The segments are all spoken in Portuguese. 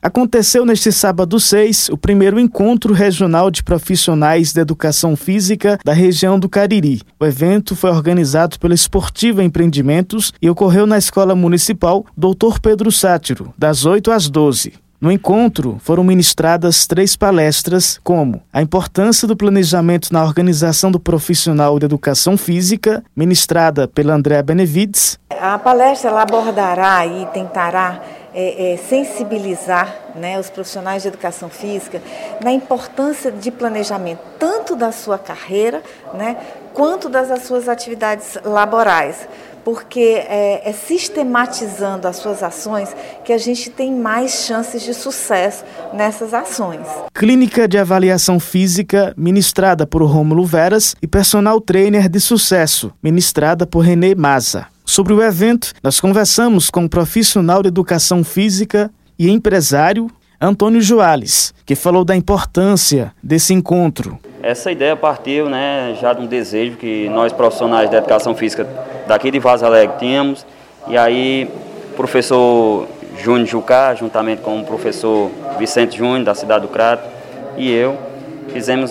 Aconteceu neste sábado 6 o primeiro encontro regional de profissionais da educação física da região do Cariri. O evento foi organizado pela Esportiva Empreendimentos e ocorreu na Escola Municipal Dr. Pedro Sátiro, das 8 às 12. No encontro, foram ministradas 3 palestras, como a importância do planejamento na organização do profissional de educação física, ministrada pela Andréa Benevides. A palestra ela abordará e tentará sensibilizar, os profissionais de educação física na importância de planejamento, tanto da sua carreira, quanto das suas atividades laborais. Porque é sistematizando as suas ações que a gente tem mais chances de sucesso nessas ações. Clínica de avaliação física, ministrada por Rômulo Veras, e personal trainer de sucesso, ministrada por Renê Maza. Sobre o evento, nós conversamos com o profissional de educação física e empresário Antônio Joales, que falou da importância desse encontro. Essa ideia partiu já de um desejo que nós profissionais da educação física daqui de Vaza Alegre tínhamos, e aí o professor Júnior Jucá, juntamente com o professor Vicente Júnior, da cidade do Crato, e eu, fizemos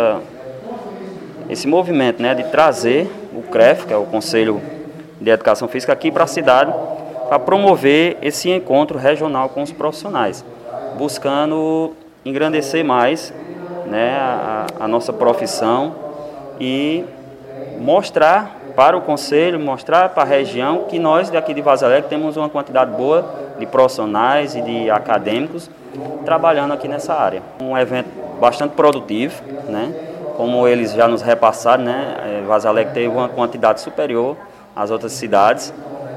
esse movimento de trazer o CREF, que é o Conselho de Educação Física, aqui para a cidade, para promover esse encontro regional com os profissionais, buscando engrandecer mais a nossa profissão e mostrar para o Conselho, mostrar para a região que nós daqui de Vaza Alegre temos uma quantidade boa de profissionais e de acadêmicos trabalhando aqui nessa área. Um evento bastante produtivo, como eles já nos repassaram, Vaza Alegre teve uma quantidade superior às outras cidades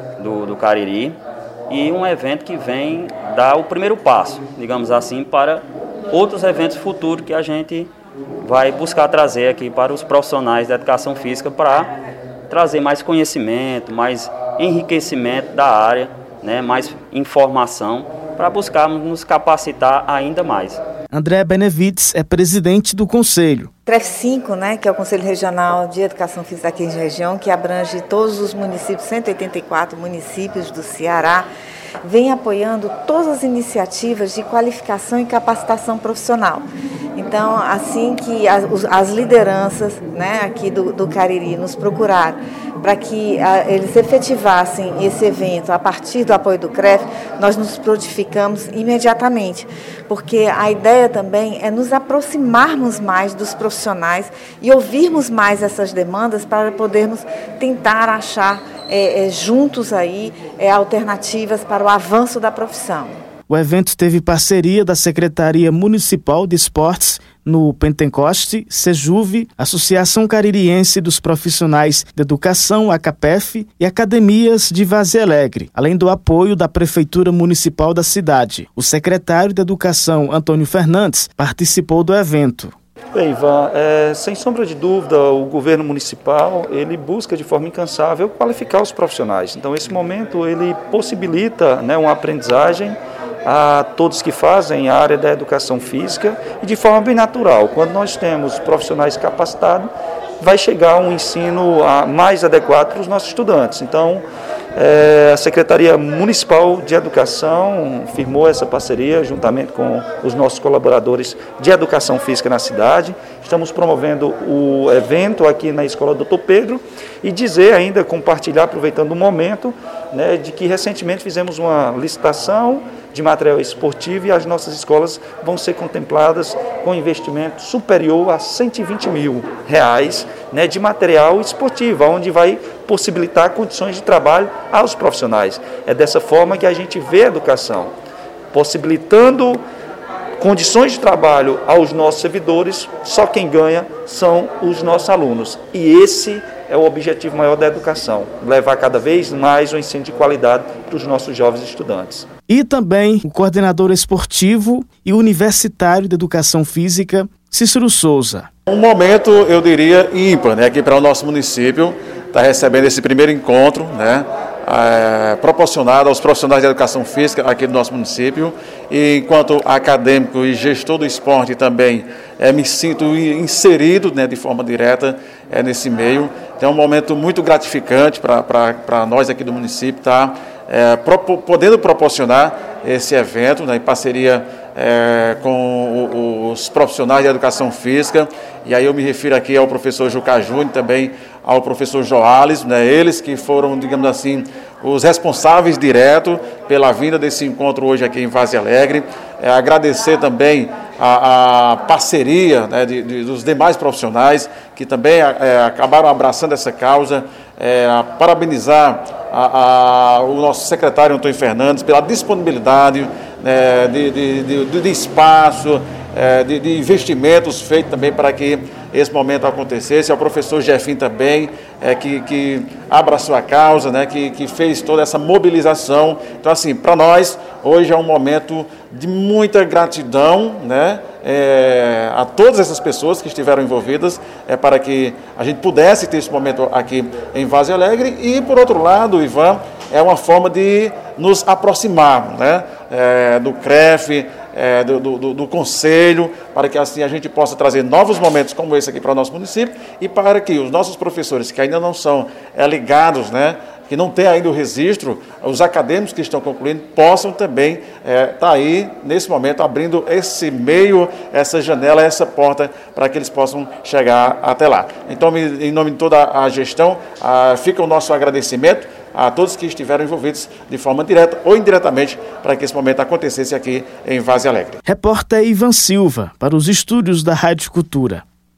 do Cariri, e um evento que vem dar o primeiro passo, digamos assim, para outros eventos futuros que a gente vai buscar trazer aqui para os profissionais da educação física, para trazer mais conhecimento, mais enriquecimento da área, mais informação, para buscarmos nos capacitar ainda mais. Andréa Benevides é presidente do Conselho. CREF 5, que é o Conselho Regional de Educação Física aqui na região, que abrange todos os municípios, 184 municípios do Ceará, vem apoiando todas as iniciativas de qualificação e capacitação profissional. Então, assim que as lideranças aqui do Cariri nos procuraram para que eles efetivassem esse evento a partir do apoio do CREF, nós nos prontificamos imediatamente, porque a ideia também é nos aproximarmos mais dos profissionais e ouvirmos mais essas demandas para podermos tentar achar juntos aí alternativas para o avanço da profissão. O evento teve parceria da Secretaria Municipal de Esportes no Pentecoste, Sejuve, Associação Caririense dos Profissionais de Educação, ACAPEF, e academias de Vaza Alegre, além do apoio da Prefeitura Municipal da cidade. O secretário de Educação, Antônio Fernandes, participou do evento. Bem, Ivan, sem sombra de dúvida, o governo municipal ele busca de forma incansável qualificar os profissionais. Então, esse momento ele possibilita uma aprendizagem a todos que fazem a área da educação física e de forma bem natural. Quando nós temos profissionais capacitados, vai chegar um ensino mais adequado para os nossos estudantes. Então, a Secretaria Municipal de Educação firmou essa parceria juntamente com os nossos colaboradores de educação física na cidade. Estamos promovendo o evento aqui na Escola Dr. Pedro e dizer ainda, compartilhar, aproveitando o momento, de que recentemente fizemos uma licitação de material esportivo e as nossas escolas vão ser contempladas com investimento superior a R$120 mil de material esportivo, onde vai possibilitar condições de trabalho aos profissionais. É dessa forma que a gente vê a educação, possibilitando condições de trabalho aos nossos servidores, só quem ganha são os nossos alunos. E esse é o objetivo maior da educação, levar cada vez mais um ensino de qualidade para os nossos jovens estudantes. E também o coordenador esportivo e universitário de educação física, Cícero Souza. Um momento, eu diria, ímpar, aqui para o nosso município, está recebendo esse primeiro encontro, proporcionado aos profissionais de educação física aqui do nosso município. E enquanto acadêmico e gestor do esporte também me sinto inserido de forma direta nesse meio. Então é um momento muito gratificante para nós aqui do município estar podendo proporcionar esse evento, né, em parceria com os profissionais de educação física, e aí eu me refiro aqui ao professor Juca Júnior, também ao professor Joales, né, eles que foram, digamos assim, os responsáveis diretos pela vinda desse encontro hoje aqui em Várzea Alegre. Agradecer também a parceria, né, dos demais profissionais que também acabaram abraçando essa causa, parabenizar o nosso secretário Antônio Fernandes pela disponibilidade, de espaço, de investimentos feitos também para que esse momento acontecesse, ao professor Jefim também, que abraçou a causa, né, que fez toda essa mobilização. Então, assim, para nós, hoje é um momento de muita gratidão, né, a todas essas pessoas que estiveram envolvidas, para que a gente pudesse ter esse momento aqui em Várzea Alegre. E, por outro lado, Ivan, é uma forma de nos aproximar, né, do CREF, do Conselho, para que assim a gente possa trazer novos momentos como esse aqui para o nosso município e para que os nossos professores que ainda não são ligados, né, que não têm ainda o registro, os acadêmicos que estão concluindo, possam também estar aí, nesse momento, abrindo esse meio, essa janela, essa porta, para que eles possam chegar até lá. Então, em nome de toda a gestão, fica o nosso agradecimento a todos que estiveram envolvidos de forma direta ou indiretamente para que esse momento acontecesse aqui em Várzea Alegre. Repórter Ivan Silva, para os estúdios da Rádio Cultura.